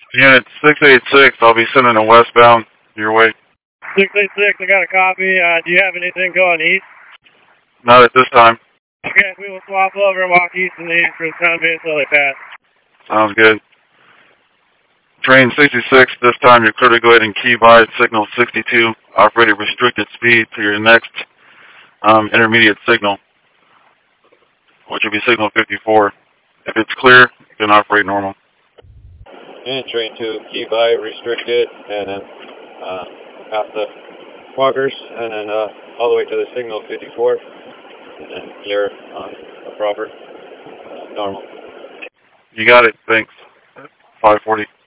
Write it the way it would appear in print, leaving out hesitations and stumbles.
Unit 686, I'll be sending a westbound your way. 686, I got a copy. Do you have anything going east? Not at this time. Okay, we will swap over and walk east and east for the time being until they pass. Sounds good. Train 66, this time you're clear to go ahead and key by signal 62. Operate at restricted speed to your next intermediate signal, which will be signal 54. If it's clear, you can operate normal. And train 2, key by restricted, and then past the walkers, and then all the way to the signal 54, and then clear on the proper normal. You got it, thanks. 540.